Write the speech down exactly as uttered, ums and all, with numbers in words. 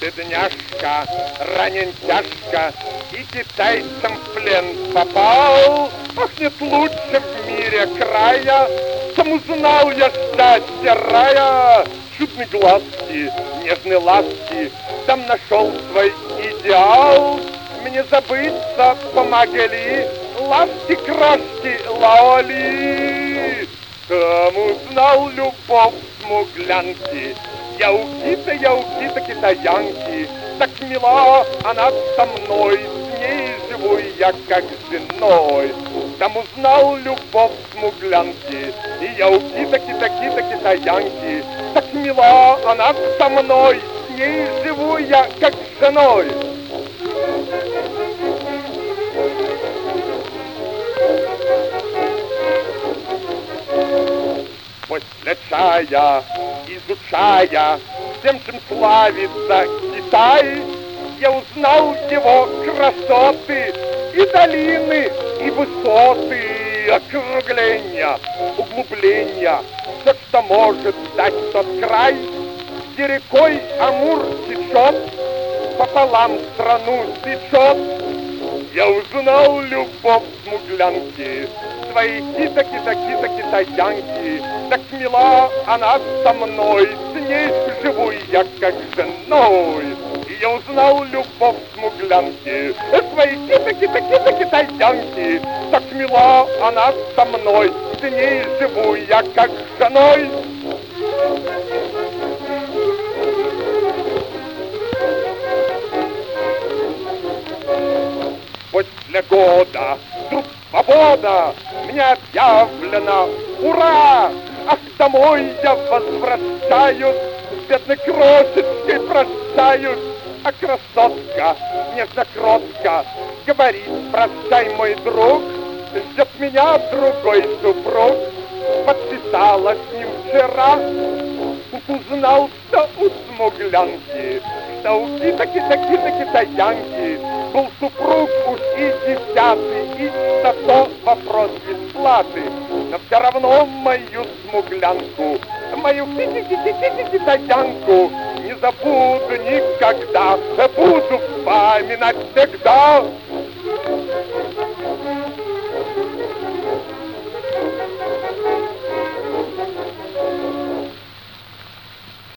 Бедняжка, ранен тяжко, и китайцам в плен попал. Ах, нет лучше в мире края, там узнал я счастье рая. Чудные глазки, нежные ласки, там нашел свой идеал. Мне забыться помогли ласки, крошки, лаоли. Там узнал любовь смуглянки. Я у кита, я у кита китаянки. Так мила она со мной, с ней живу я как с женой. Там узнал любовь смуглянки. И я у кита, кита, кита китаянки. Так мила она со мной, с ней живу я как с женой. После чая, изучая, всем, чем славится Китай, я узнал его красоты, и долины, и высоты, округления, углубления, все, что может дать тот край, где рекой Амур течет, пополам страну сечет. Я узнал любовь смуглянки, свои кита-кита-кита-китаянки. Так мила она со мной, с ней живу я как с женой. И я узнал любовь смуглянки, свои кита-кита-кита-китаянки. Так мила она со мной, с ней живу я как с женой. После года вдруг свобода, мне объявлено ура! Ах, домой я возвращаюсь, с бедной крошечкой прощаюсь. А красотка, нежно-кротко, говорит: прощай, мой друг, ждет меня другой супруг. Подписала с ним вчера, узнал, что у смуглянки, что у кита-кита-кита-китаянки был супруг уж и десятый, и за то вопрос бесплаты. Но все равно мою смуглянку, мою кита-кита-китаянку не забуду никогда, буду вспоминать всегда.